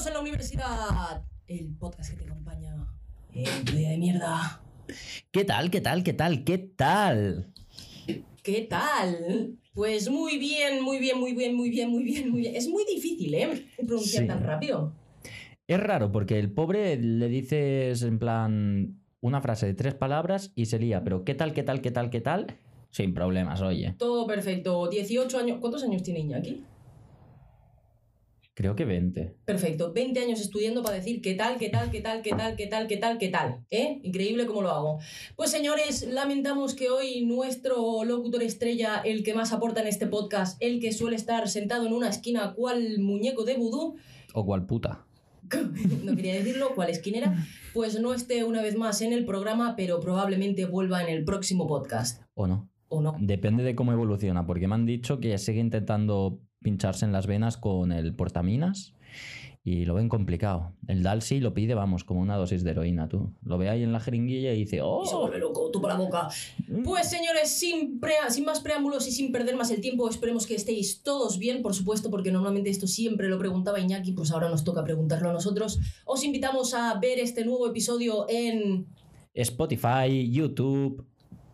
Bienvenidos a la universidad, el podcast que te acompaña en tu día de mierda. ¿Qué tal? ¿Qué tal? ¿Qué tal? ¿Qué tal? ¿Qué tal? Pues muy bien. Es muy difícil, pronunciar Sí. tan rápido. Es raro porque el pobre le dices en plan una frase de 3 palabras y se lía, pero ¿qué tal? ¿Qué tal? ¿Qué tal? ¿Qué tal? Sin problemas, oye. Todo perfecto. 18 años. ¿Cuántos años tiene Iñaki? Creo que 20. Perfecto. 20 años estudiando para decir qué tal. Increíble cómo lo hago. Pues señores, lamentamos que hoy nuestro locutor estrella, el que más aporta en este podcast, el que suele estar sentado en una esquina cual muñeco de vudú, O cual puta. no quería decirlo, cuál esquinera, pues no esté una vez más en el programa, pero probablemente vuelva en el próximo podcast. ¿O no? ¿O no? Depende de cómo evoluciona, porque me han dicho que sigue intentando pincharse en las venas con el portaminas y lo ven complicado. El Dalsy lo pide, vamos, como una dosis de heroína, tú. Lo ve ahí en la jeringuilla y dice, ¡oh! Y se vuelve loco, tú por la boca. Pues señores, sin más preámbulos y sin perder más el tiempo, esperemos que estéis todos bien, por supuesto, porque normalmente esto siempre lo preguntaba Iñaki, pues ahora nos toca preguntarlo a nosotros. Os invitamos a ver este nuevo episodio en Spotify, YouTube.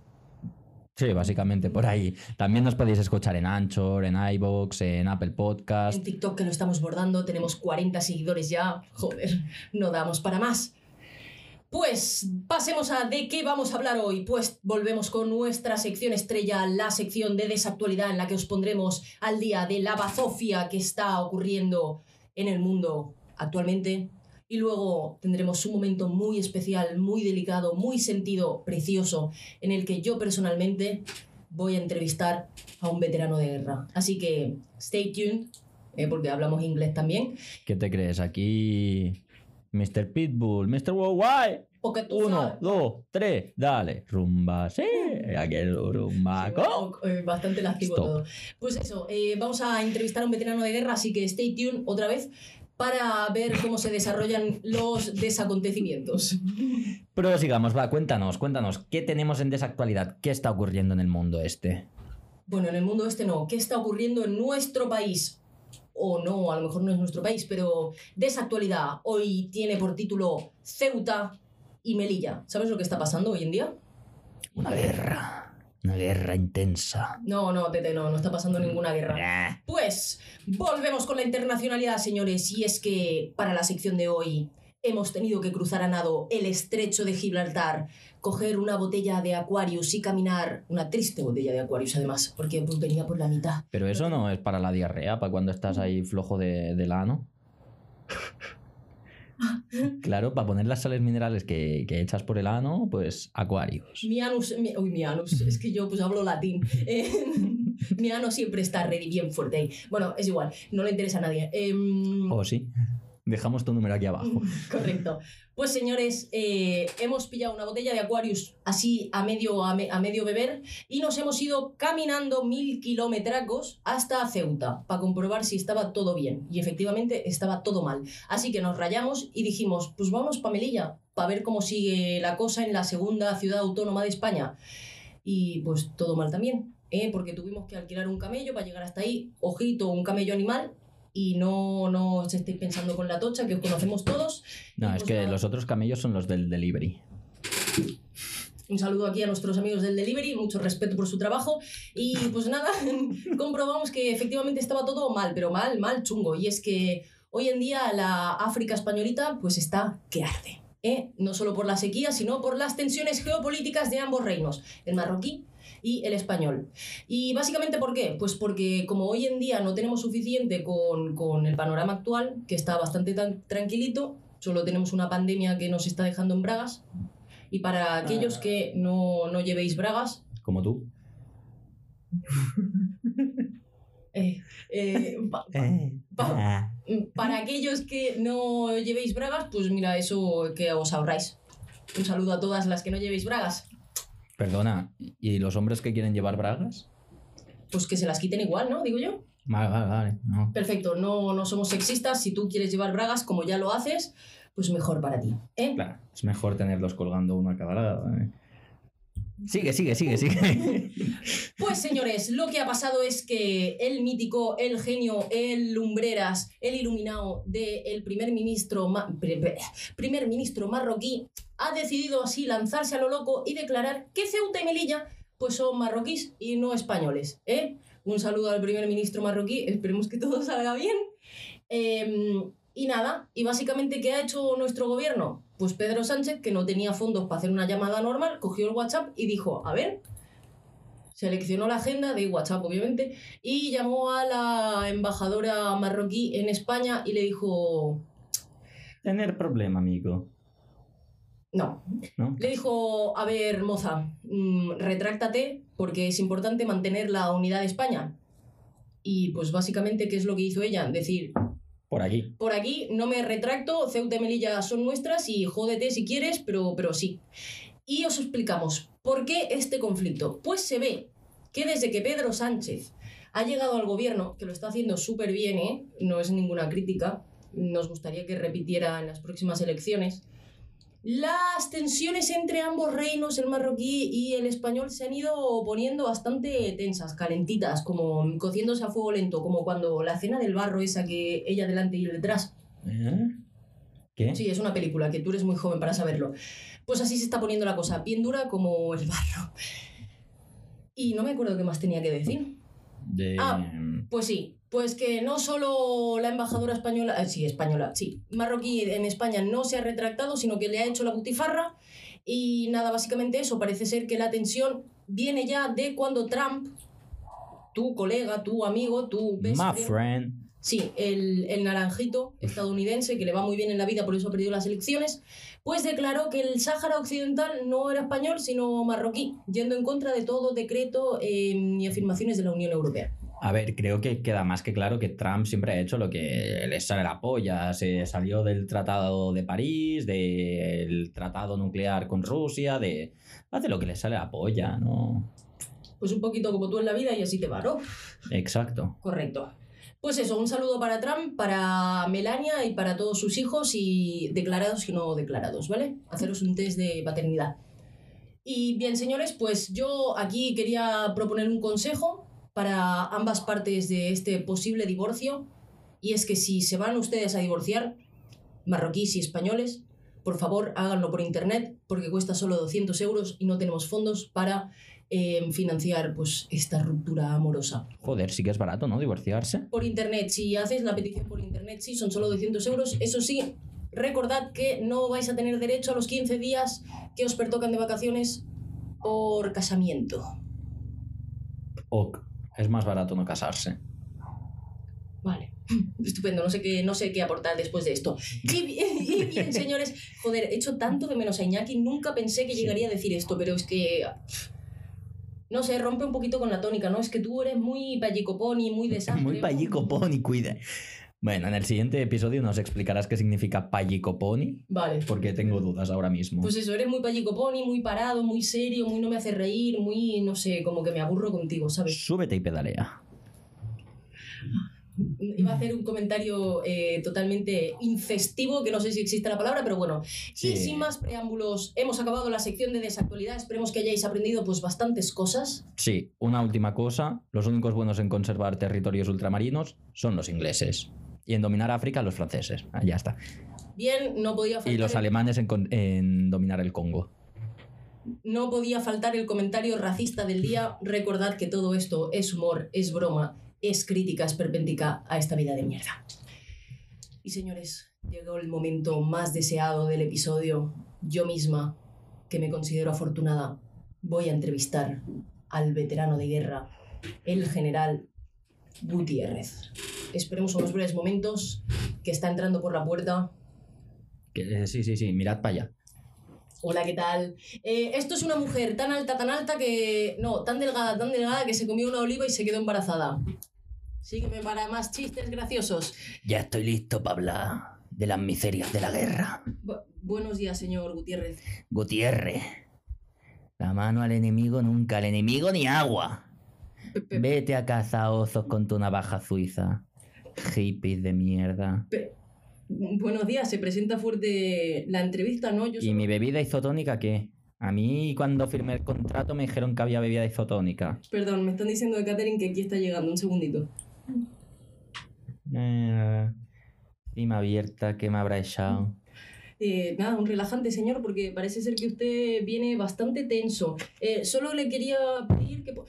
Sí, básicamente por ahí. También nos podéis escuchar en Anchor, en iVoox, en Apple Podcast. en TikTok, que lo estamos bordando, tenemos 40 seguidores ya. Joder, no damos para más. Pues pasemos a de qué vamos a hablar hoy. Pues volvemos con nuestra sección estrella, la sección de desactualidad en la que os pondremos al día de la bazofia que está ocurriendo en el mundo actualmente. Y luego tendremos un momento muy especial, muy delicado, muy sentido, precioso, en el que yo personalmente voy a entrevistar a un veterano de guerra. Así que stay tuned, porque hablamos inglés también. ¿Qué te crees? Aquí Mr. Pitbull, Mr. Worldwide. Porque tú 1, sabes. 2, 3, dale. Rumba, sí. Aquel rumbaco. Bastante lascivo Stop. todo. Pues eso, vamos a entrevistar a un veterano de guerra, así que stay tuned otra vez para ver cómo se desarrollan los desacontecimientos. Pero sigamos, va, cuéntanos, ¿qué tenemos en desactualidad? ¿Qué está ocurriendo en el mundo este? Bueno, en el mundo este no. ¿Qué está ocurriendo en nuestro país? O no, a lo mejor no es nuestro país, pero desactualidad. Hoy tiene por título Ceuta y Melilla. ¿Sabes lo que está pasando hoy en día? Una guerra intensa. No, Tete, no está pasando ninguna guerra. Pues volvemos con la internacionalidad, señores, y es que para la sección de hoy hemos tenido que cruzar a nado el estrecho de Gibraltar, coger una botella de Aquarius y caminar, una triste botella de Aquarius además, porque pues, venía por la mitad. Pero eso no es para la diarrea, para cuando estás ahí flojo del ano. Claro, para poner las sales minerales que echas por el ano, pues Aquarius. Mi anus, es que yo pues hablo latín. Mi ano siempre está ready, bien fuerte ahí. Bueno, es igual, no le interesa a nadie. ¿O sí? Dejamos tu número aquí abajo. Correcto. Pues señores, hemos pillado una botella de Aquarius así a medio beber y nos hemos ido caminando 1000 kilometracos hasta Ceuta para comprobar si estaba todo bien. Y efectivamente estaba todo mal. Así que nos rayamos y dijimos, pues vamos para Melilla, para ver cómo sigue la cosa en la segunda ciudad autónoma de España. Y pues todo mal también, porque tuvimos que alquilar un camello para llegar hasta ahí. Ojito, un camello animal. Y no os estéis pensando con la tocha, que os conocemos todos. No, Y es pues que nada. los otros camellos son los del delivery. Un saludo aquí a nuestros amigos del delivery, mucho respeto por su trabajo. Y pues nada, comprobamos que efectivamente estaba todo mal, pero mal chungo. Y es que hoy en día la África españolita pues está que arde. No solo por la sequía, sino por las tensiones geopolíticas de ambos reinos, el marroquí y el español. ¿Y básicamente por qué? Pues porque como hoy en día no tenemos suficiente con el panorama actual, que está bastante tranquilito, solo tenemos una pandemia que nos está dejando en bragas, y para aquellos que no llevéis bragas, Como tú. para aquellos que no llevéis bragas, pues mira, eso que os ahorráis. Un saludo a todas las que no llevéis bragas. Perdona, ¿y los hombres que quieren llevar bragas? Pues que se las quiten igual, ¿no? Digo yo. Vale. No. Perfecto, no somos sexistas. Si tú quieres llevar bragas como ya lo haces, pues mejor para ti. Claro, es mejor tenerlos colgando uno a cada lado. Sigue. Pues señores, lo que ha pasado es que el mítico, el genio, el lumbreras, el iluminado del primer ministro marroquí ha decidido así lanzarse a lo loco y declarar que Ceuta y Melilla pues son marroquíes y no españoles, ¿eh? Un saludo al primer ministro marroquí, esperemos que todo salga bien. Y nada, y básicamente, ¿qué ha hecho nuestro gobierno? Pues Pedro Sánchez, que no tenía fondos para hacer una llamada normal, cogió el WhatsApp y dijo, a ver, seleccionó la agenda de WhatsApp, obviamente, y llamó a la embajadora marroquí en España y le dijo... Tener problema, amigo. No. Le dijo, a ver, moza, retráctate porque es importante mantener la unidad de España. Y pues básicamente, ¿qué es lo que hizo ella? Decir... Por aquí no me retracto, Ceuta y Melilla son nuestras y jódete si quieres, pero sí. Y os explicamos por qué este conflicto. Pues se ve que desde que Pedro Sánchez ha llegado al gobierno, que lo está haciendo súper bien, ¿eh? No es ninguna crítica, nos gustaría que repitiera en las próximas elecciones, las tensiones entre ambos reinos, el marroquí y el español, se han ido poniendo bastante tensas, calentitas, como cociéndose a fuego lento, como cuando la cena del barro esa que ella delante y él detrás. ¿Qué? Sí, es una película, que tú eres muy joven para saberlo. Pues así se está poniendo la cosa, bien dura como el barro. Y no me acuerdo qué más tenía que decir. Pues sí, pues que no solo la embajadora española, marroquí en España no se ha retractado, sino que le ha hecho la butifarra. Y nada, básicamente eso, parece ser que la tensión viene ya de cuando Trump, tu colega, tu amigo, tu best friend. Sí, el naranjito estadounidense, que le va muy bien en la vida, por eso ha perdido las elecciones, pues declaró que el Sáhara Occidental no era español, sino marroquí, yendo en contra de todo decreto y afirmaciones de la Unión Europea. A ver, creo que queda más que claro que Trump siempre ha hecho lo que le sale la polla. Se salió del Tratado de París, del Tratado Nuclear con Rusia, hace lo que le sale la polla, ¿no? Pues un poquito como tú en la vida y así te va, ¿no? Exacto. Correcto. Pues eso, un saludo para Trump, para Melania y para todos sus hijos, y declarados y no declarados, ¿vale? Haceros un test de paternidad. Y bien, señores, pues yo aquí quería proponer un consejo para ambas partes de este posible divorcio, y es que si se van ustedes a divorciar, marroquíes y españoles, por favor háganlo por internet, porque cuesta solo 200 euros y no tenemos fondos para financiar pues esta ruptura amorosa. Joder, sí que es barato, ¿no? Divorciarse. Por internet, si haces la petición por internet, sí, son solo 200 euros. Eso sí, recordad que no vais a tener derecho a los 15 días que os pertocan de vacaciones por casamiento. Es más barato no casarse. Vale, estupendo, no sé qué aportar después de esto. Y bien, señores, joder, he hecho tanto de menos a Iñaki, nunca pensé que llegaría a decir esto, pero es que... No sé, rompe un poquito con la tónica, ¿no? Es que tú eres muy pallicoponi, muy desastre. Muy pallicoponi, cuida. Bueno, en el siguiente episodio nos explicarás qué significa pallicoponi. Vale. Porque tengo dudas ahora mismo. Pues eso, eres muy pallicoponi, muy parado, muy serio, muy no me hace reír, muy, no sé, como que me aburro contigo, ¿sabes? Súbete y pedalea. Iba a hacer un comentario totalmente infestivo, que no sé si existe la palabra, pero bueno. Sí. Y sin más preámbulos, hemos acabado la sección de desactualidad. Esperemos que hayáis aprendido pues bastantes cosas. Sí, una última cosa. Los únicos buenos en conservar territorios ultramarinos son los ingleses. Y en dominar África, los franceses. Ya está. Bien, no podía faltar... Y los alemanes en dominar el Congo. No podía faltar el comentario racista del día. Recordad que todo esto es humor, es broma, es crítica esperpéntica a esta vida de mierda. Y señores, llegó el momento más deseado del episodio. Yo misma, que me considero afortunada, voy a entrevistar al veterano de guerra, el general Gutiérrez. Esperemos unos breves momentos, que está entrando por la puerta. Sí, mirad para allá. Hola, ¿qué tal? Esto es una mujer tan alta que... No, tan delgada que se comió una oliva y se quedó embarazada. Sígueme para más chistes graciosos. Ya estoy listo para hablar de las miserias de la guerra. Buenos días, señor Gutiérrez. Gutiérrez. La mano al enemigo nunca, al enemigo ni agua. Vete a cazar osos con tu navaja suiza. Hippies de mierda. Buenos días, se presenta fuerte la entrevista, ¿no? ¿Y mi bebida isotónica qué? A mí cuando firmé el contrato me dijeron que había bebida isotónica. Perdón, me están diciendo de catering que aquí está llegando. Un segundito. Cima abierta, ¿qué me habrá echado? Nada, un relajante, señor, porque parece ser que usted viene bastante tenso. Solo le quería pedir que...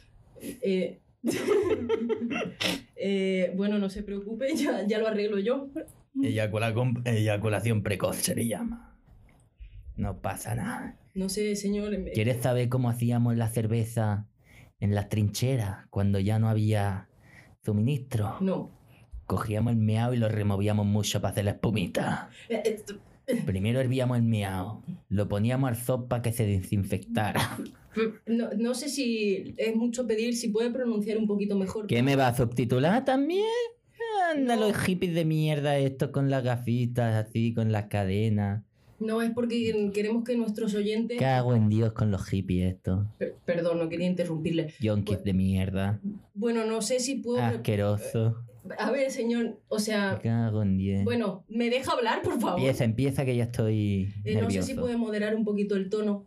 bueno, no se preocupe, ya lo arreglo yo. Eyaculación precoz se le llama. No pasa nada. No sé, señor... ¿Quieres saber cómo hacíamos la cerveza en las trincheras cuando ya no había suministro? No. Cogíamos el meao y lo removíamos mucho para hacer la espumita. Primero hervíamos el meao, lo poníamos al sol para que se desinfectara. No sé si es mucho pedir, si puede pronunciar un poquito mejor. ¿Qué me va a subtitular también? Anda, No. los hippies de mierda estos con las gafitas así, con las cadenas. No, es porque queremos que nuestros oyentes... Cago en Dios con los hippies estos. Perdón, no quería interrumpirle. Yonkis de mierda. Bueno, no sé si puedo... Asqueroso. A ver, señor, o sea... Cago en Dios. Bueno, ¿me deja hablar, por favor? Empieza que ya estoy nervioso. No sé si puede moderar un poquito el tono.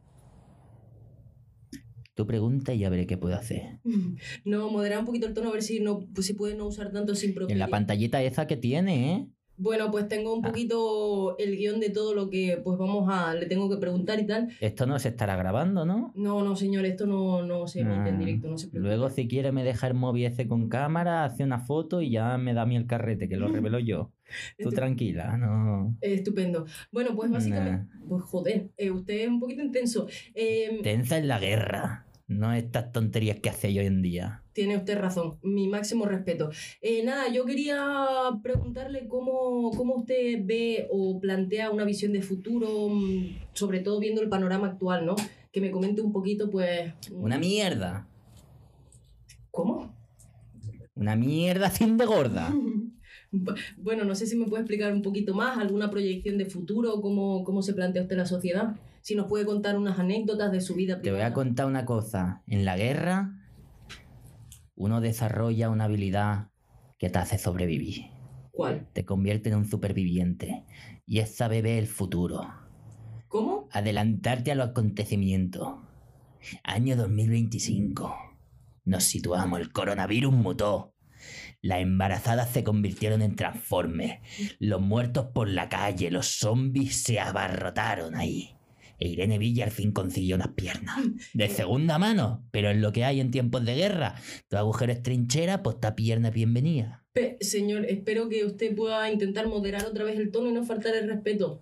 Tú pregunta y ya veré qué puedo hacer. No, moderar un poquito el tono, a ver si si puede no usar tanto sin En propiedad. la pantallita esa que tiene, ¿eh? Bueno, pues tengo un poquito el guión de todo lo que pues le tengo que preguntar y tal. Esto no se estará grabando, ¿no? No, señor, esto no se emite en directo, no se preocupe. Luego, si quiere, me deja el móvil ese con cámara, hace una foto y ya me da a mí el carrete, que lo revelo yo. Tú tranquila, no. Estupendo. Bueno, pues básicamente... Pues joder, usted es un poquito intenso. Tensa en la guerra, no estas tonterías que hace hoy en día. Tiene usted razón, mi máximo respeto. Nada, yo quería preguntarle cómo usted ve o plantea una visión de futuro, sobre todo viendo el panorama actual, ¿no? Que me comente un poquito, pues... Una mierda. ¿Cómo? Una mierda sin de gorda. Bueno, no sé si me puede explicar un poquito más, alguna proyección de futuro, cómo se plantea usted la sociedad. Si nos puede contar unas anécdotas de su vida privada. Te voy a contar una cosa. En la guerra, uno desarrolla una habilidad que te hace sobrevivir. ¿Cuál? Te convierte en un superviviente. Y es saber ver el futuro. ¿Cómo? Adelantarte a los acontecimientos. Año 2025. Nos situamos, el coronavirus mutó. Las embarazadas se convirtieron en transformes. Los muertos por la calle, los zombies se abarrotaron ahí. E Irene Villa al fin consiguió unas piernas. De segunda mano, pero en lo que hay en tiempos de guerra. Tu agujero es trinchera, pues esta pierna es bienvenida. Señor, espero que usted pueda intentar moderar otra vez el tono y no faltar el respeto.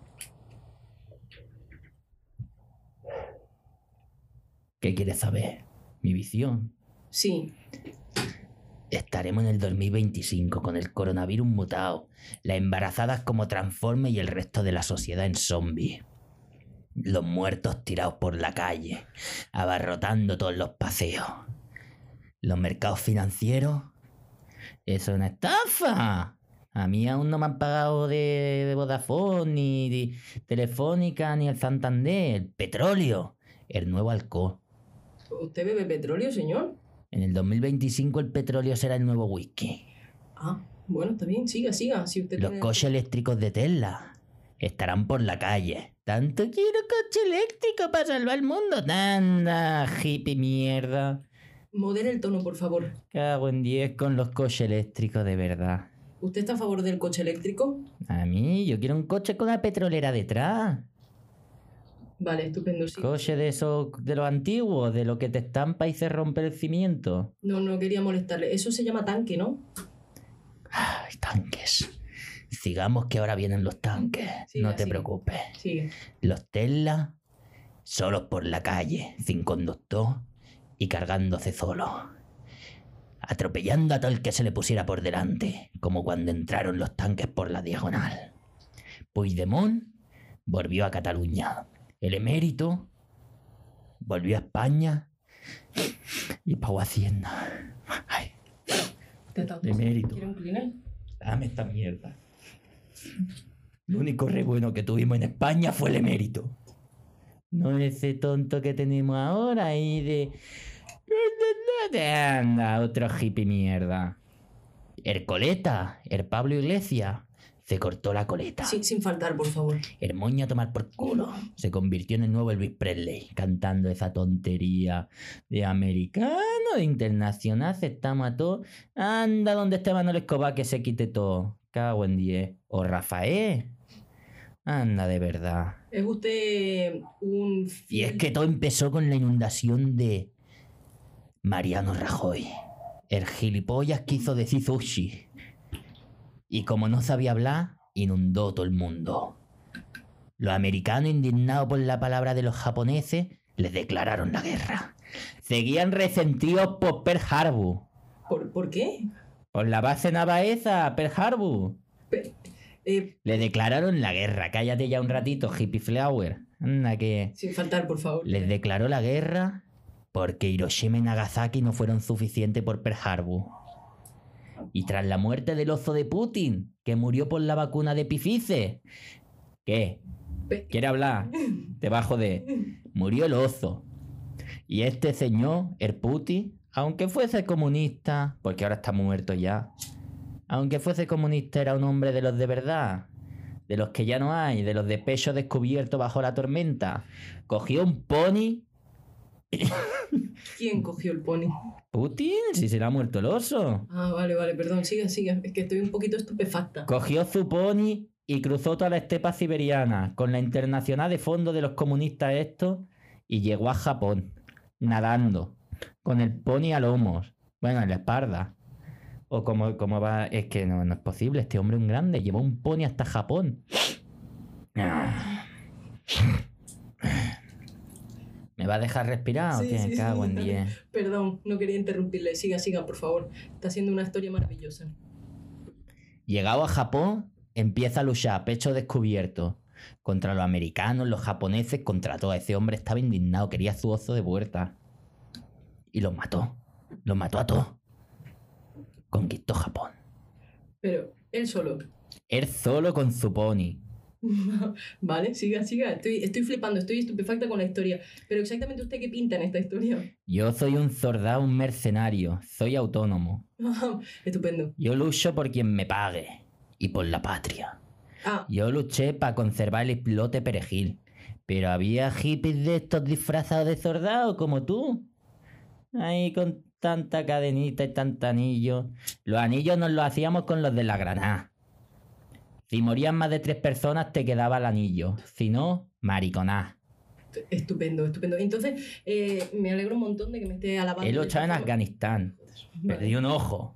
¿Qué quieres saber? ¿Mi visión? Sí. Estaremos en el 2025 con el coronavirus mutado, las embarazadas como transforme y el resto de la sociedad en zombie. Los muertos tirados por la calle, abarrotando todos los paseos. Los mercados financieros, eso es una estafa. A mí aún no me han pagado de Vodafone, ni de Telefónica, ni el Santander. El petróleo, el nuevo alcohol. ¿Usted bebe petróleo, señor? En el 2025 el petróleo será el nuevo whisky. Ah, bueno, está bien, siga. Si usted Los tiene... coches eléctricos de Tesla estarán por la calle. Tanto quiero coche eléctrico para salvar el mundo. Tanta hippie mierda. Modere el tono, por favor. Cago en 10 con los coches eléctricos de verdad. ¿Usted está a favor del coche eléctrico? A mí, yo quiero un coche con la petrolera detrás. Vale, estupendo, sí. Coche de esos, de los antiguos, de lo que te estampa y se rompe el cimiento. No quería molestarle. Eso se llama tanque, ¿no? Ay, tanques. Sigamos que ahora vienen los tanques. Siga, no te siga. preocupes. Sigue. Los Tesla, solos por la calle, sin conductor y cargándose solo. Atropellando a todo el que se le pusiera por delante, como cuando entraron los tanques por la diagonal. Puigdemont volvió a Cataluña. El emérito volvió a España y pagó Hacienda. Ay, emérito. ¿Quiere un cleaner? Dame esta mierda. Lo único re bueno que tuvimos en España fue el emérito. No ese tonto que tenemos ahora y de... Anda, otro hippie mierda. Ercoleta, el Pablo Iglesias, se cortó la coleta. Sí, sin faltar, por favor. El moño a tomar por culo. Se convirtió en el nuevo Elvis Presley, cantando esa tontería de americano, de internacional, aceptamos a todo. Anda donde esté Manuel Escobar que se quite todo. Cago en 10. O Rafael. Anda, de verdad. Es usted un... Y es que todo empezó con la inundación de Mariano Rajoy. El gilipollas que hizo decir sushi. Y como no sabía hablar, inundó todo el mundo. Los americanos, indignados por la palabra de los japoneses, les declararon la guerra. Seguían resentidos por Pearl Harbor. ¿Por qué? Por la base navaesa, Pearl Harbor. Le declararon la guerra. Cállate ya un ratito, hippie flower. Anda que... Sin faltar, por favor. Les declaró la guerra porque Hiroshima y Nagasaki no fueron suficientes por Pearl Harbor. Y tras la muerte del oso de Putin, que murió por la vacuna de Pifice. ¿Qué? ¿Quiere hablar? Debajo de... Murió el oso. Y este señor, el Putin, aunque fuese comunista, porque ahora está muerto ya, aunque fuese comunista, era un hombre de los de verdad, de los que ya no hay, de los de pecho descubierto bajo la tormenta. Cogió un pony... ¿Quién cogió el pony? Putin, si se le ha muerto el oso. Ah, vale, perdón, siga. Es que estoy un poquito estupefacta. Cogió su pony y cruzó toda la estepa siberiana con la internacional de fondo de los comunistas estos y llegó a Japón, nadando, con el pony a lomos, bueno, en la espalda. O como va, es que no es posible, este hombre es un grande, llevó un pony hasta Japón. ¿Me va a dejar respirar o qué? Sí, Cago en 10. Perdón, no quería interrumpirle. Siga, por favor. Está siendo una historia maravillosa. Llegado a Japón, empieza a luchar a pecho descubierto contra los americanos, los japoneses, contra todo. Ese hombre estaba indignado, quería su oso de vuelta. Y los mató a todos. Conquistó Japón. Pero él solo. Él solo con su pony. Vale, siga. Estoy flipando, estoy estupefacta con la historia. Pero exactamente usted qué pinta en esta historia. Yo soy un soldado, un mercenario. Soy autónomo. Estupendo. Yo lucho por quien me pague. Y por la patria. Yo luché para conservar el islote Perejil. Pero había hippies de estos disfrazados de soldados como tú. Ahí con tanta cadenita y tanto anillo. Los anillos nos los hacíamos con los de la granada. Si morían más de 3 personas te quedaba el anillo. Si no, mariconá. Estupendo. Entonces, me alegro un montón de que me esté alabando. Él luchaba en Afganistán. Vale. Perdí un ojo.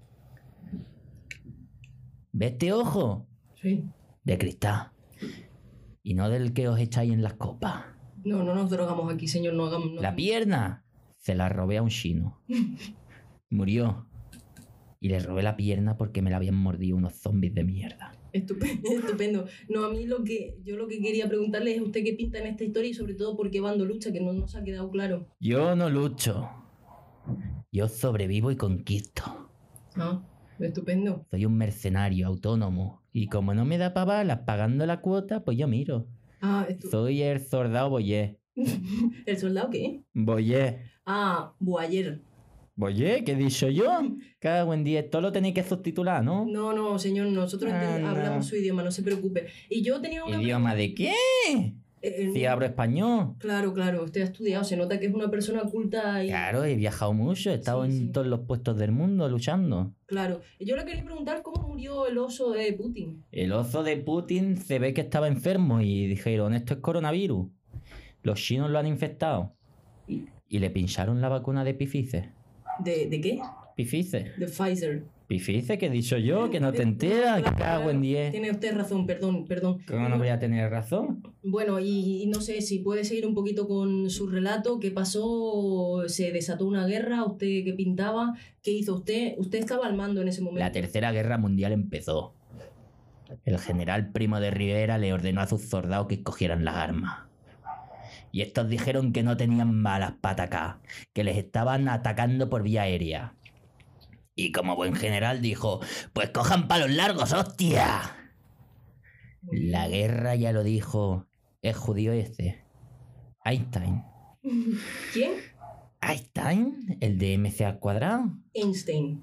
¿Ves este ojo? Sí. De cristal. Y no del que os echáis en las copas. No nos drogamos aquí, señor. No hagamos... La pierna se la robé a un chino. Murió. Y le robé la pierna porque me la habían mordido unos zombies de mierda. Estupendo. No, a mí lo que quería preguntarle es usted qué pinta en esta historia y sobre todo por qué bando lucha, que no nos ha quedado claro. Yo no lucho. Yo sobrevivo y conquisto. Estupendo. Soy un mercenario autónomo. Y como no me da pa' balas pagando la cuota, pues yo miro. Soy el soldado Boyer. ¿El soldado qué? Boyer. Boyer. Boyer, ¿qué he dicho yo? Cago en 10. Todo lo tenéis que subtitular, ¿no? No, señor. Nosotros hablamos su idioma, no se preocupe. Y yo tenía una... ¿Idioma de qué? Si hablo español. Claro. Usted ha estudiado. Se nota que es una persona culta y... Claro, he viajado mucho. He estado en todos los puestos del mundo luchando. Claro. Yo le quería preguntar cómo murió el oso de Putin. El oso de Putin se ve que estaba enfermo y dijeron, esto es coronavirus. Los chinos lo han infectado. Y le pincharon la vacuna de Pifice. ¿De qué? Pifice. De Pfizer. Pifice, que he dicho yo, que no te enteras, que cago en 10. Tiene usted razón, perdón. ¿Cómo no voy a tener razón? Bueno, y no sé si puede seguir un poquito con su relato. ¿Qué pasó? ¿Se desató una guerra? ¿Usted qué pintaba? ¿Qué hizo usted? Usted estaba al mando en ese momento. La Tercera Guerra Mundial empezó. El general Primo de Rivera le ordenó a sus soldados que escogieran las armas. Y estos dijeron que no tenían balas para atacar, que les estaban atacando por vía aérea. Y como buen general dijo, pues cojan palos largos, hostia. La guerra ya lo dijo, es judío este. Einstein. ¿Quién? Einstein, el de MC al cuadrado. Einstein.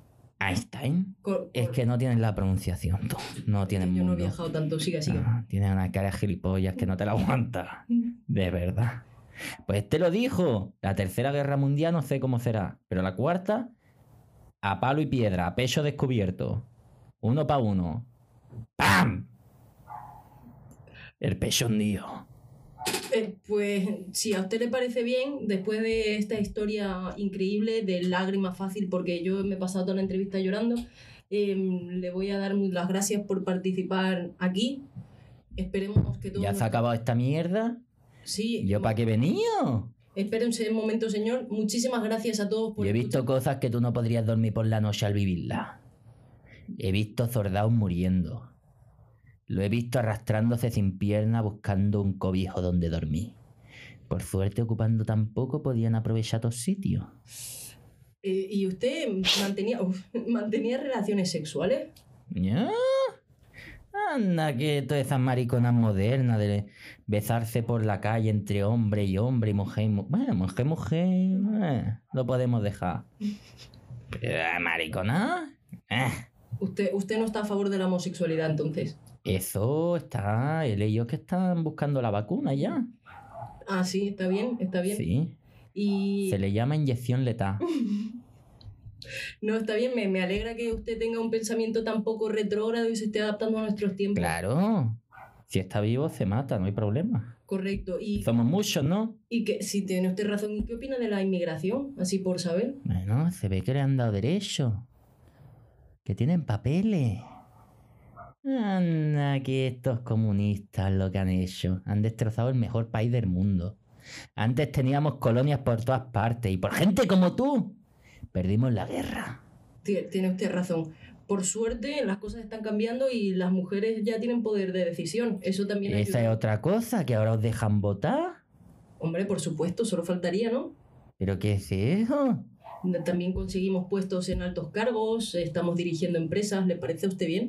Einstein. Cor- Es que no tienes la pronunciación, tú. No tienes Yo no he mundo. viajado tanto, siga, siga. Ah, tienes una cara de gilipollas que no te la aguanta. De verdad. Pues te lo dijo. La tercera guerra mundial no sé cómo será. Pero la cuarta, a palo y piedra, a pecho descubierto. 1 para 1. ¡Pam! El pecho hundido. Pues si a usted le parece bien, después de esta historia increíble de lágrima fácil, porque yo me he pasado toda la entrevista llorando, le voy a dar las gracias por participar aquí. Esperemos que todo... ¿Ya se ha acabado esta mierda? Sí. ¿Yo para qué he venido? Espérense un momento, señor. Muchísimas gracias a todos por... Yo he visto cosas que tú no podrías dormir por la noche al vivirlas. He visto soldados muriendo. Lo he visto arrastrándose sin pierna buscando un cobijo donde dormir. Por suerte, ocupando tan poco, podían aprovechar todos sitios. ¿Y usted mantenía relaciones sexuales? ¿Ya? Anda, que todas esas mariconas modernas de besarse por la calle entre hombre y hombre y mujer y mujer. Bueno, mujer, lo podemos dejar. Pero maricona, ¿Usted no está a favor de la homosexualidad, entonces? eso está. He leído que están buscando la vacuna ya. Ah, sí, está bien, está bien. Sí. Y... Se le llama inyección letal. No, está bien, me alegra que usted tenga un pensamiento tan poco retrógrado y se esté adaptando a nuestros tiempos. Claro. Si está vivo, se mata, no hay problema. Correcto. Y Somos muchos, ¿no? que si tiene usted razón, ¿qué opina de la inmigración? Así por saber. Bueno, se ve que le han dado derecho. Que tienen papeles. Anda, que estos comunistas lo que han hecho. Han destrozado el mejor país del mundo. Antes teníamos colonias por todas partes y por gente como tú. Perdimos la guerra. Tiene usted razón. Por suerte, las cosas están cambiando y las mujeres ya tienen poder de decisión. Eso también Esa ayuda. es otra cosa, que ahora os dejan votar. Hombre, por supuesto, solo faltaría, ¿no? ¿Pero qué es eso? También conseguimos puestos en altos cargos, estamos dirigiendo empresas. ¿Le parece a usted bien?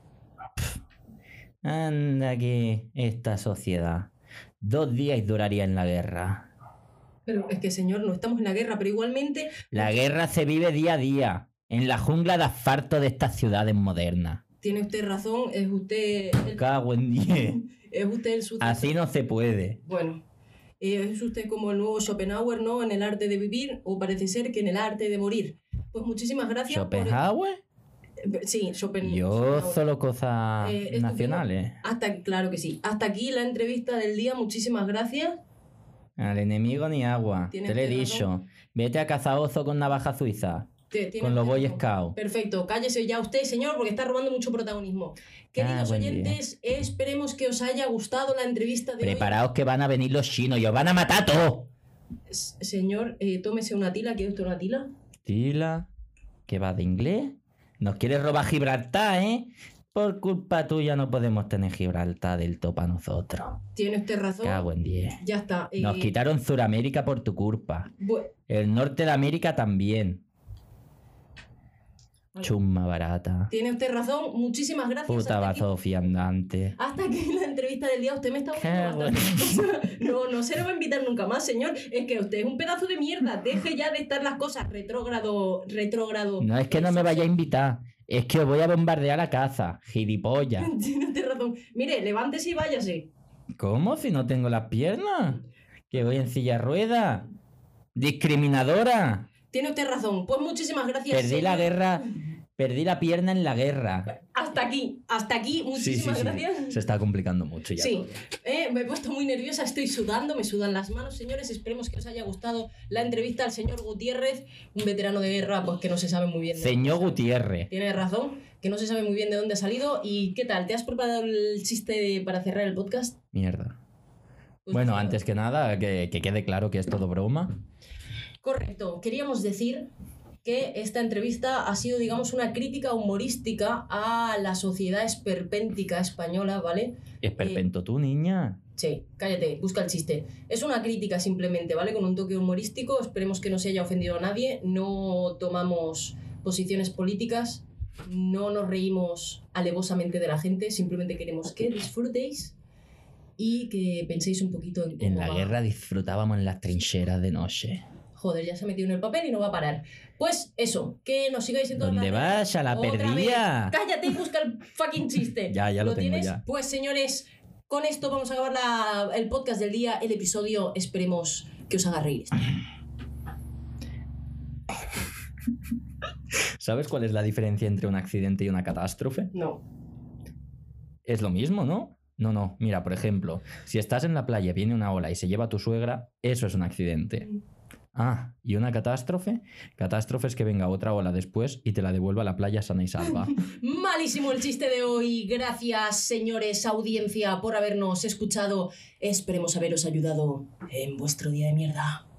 Anda, que esta sociedad 2 días duraría en la guerra. Pero es que, señor, no estamos en la guerra, pero igualmente... La guerra se vive día a día, en la jungla de asfalto de estas ciudades modernas. Tiene usted razón, es usted... Cago en 10. Es usted el sucesor. Así no se puede. Bueno, es usted como el nuevo Schopenhauer, ¿no? En el arte de vivir, o parece ser que en el arte de morir. Pues muchísimas gracias ¿Schopenhauer? Sí, Schopenhauer. Yo solo cosas nacionales. Claro que sí. Hasta aquí la entrevista del día. Muchísimas gracias. Al enemigo ni agua. Te lo he dicho. Vete a cazar oso con navaja suiza. Con los Boy Scouts. Perfecto. Cállese ya usted, señor, porque está robando mucho protagonismo. Queridos oyentes, esperemos que os haya gustado la entrevista de Preparaos que van a venir los chinos y os van a matar todos. Señor, tómese una tila. ¿Quiere usted una tila? ¿Tila? ¿Qué va de inglés? Nos quieres robar Gibraltar, ¿eh? Por culpa tuya no podemos tener Gibraltar del todo para nosotros. Tiene usted razón. Cago en 10. Ya está. Nos quitaron Suramérica por tu culpa. El norte de América también. Chumma barata. Tiene usted razón. Muchísimas gracias. Puta bazofia andante. Hasta aquí la entrevista del día. Usted me está gustando bastante. No se lo va a invitar nunca más, señor. Es que usted es un pedazo de mierda. Deje ya de estar las cosas retrógrado. No es que no me vaya a invitar. Es que os voy a bombardear la casa. Gilipollas. Tiene usted razón. Mire, levántese y váyase. ¿Cómo? Si no tengo las piernas. Que voy en silla de ruedas. Discriminadora. Tiene usted razón. Pues muchísimas gracias. Perdí la guerra. Perdí la pierna en la guerra. Hasta aquí. Muchísimas gracias. Se está complicando mucho ya. Sí, me he puesto muy nerviosa, estoy sudando, me sudan las manos, señores. Esperemos que os haya gustado la entrevista al señor Gutiérrez, un veterano de guerra, pues que no se sabe muy bien. Señor Gutiérrez. Tiene razón, que no se sabe muy bien de dónde ha salido. ¿Y qué tal? ¿Te has preparado el chiste para cerrar el podcast? Mierda. Pues bueno, antes que nada, que quede claro que es todo broma. Correcto. Queríamos decir que esta entrevista ha sido, digamos, una crítica humorística a la sociedad esperpéntica española, ¿vale? ¿Esperpento tú, niña? Sí, cállate, busca el chiste. Es una crítica simplemente, ¿vale? Con un toque humorístico. Esperemos que no se haya ofendido a nadie. No tomamos posiciones políticas. No nos reímos alevosamente de la gente. Simplemente queremos que disfrutéis y que penséis un poquito en cómo En la guerra disfrutábamos en las trincheras de noche. Joder, ya se ha metido en el papel y no va a parar. Pues eso, que nos sigáis en todas las ¿Dónde redes. vas? A la Otra perdida. vez. Cállate y busca el fucking chiste. Ya lo tengo tienes? ya. Pues señores, con esto vamos a acabar el podcast del día, el episodio. Esperemos que os haga reír. ¿Sabes cuál es la diferencia entre un accidente y una catástrofe? No. Es lo mismo, ¿no? No. Mira, por ejemplo, si estás en la playa, viene una ola y se lleva a tu suegra, eso es un accidente. Ah, ¿y una catástrofe? Catástrofe es que venga otra ola después y te la devuelva a la playa sana y salva. Malísimo el chiste de hoy. Gracias, señores, audiencia, por habernos escuchado. Esperemos haberos ayudado en vuestro día de mierda.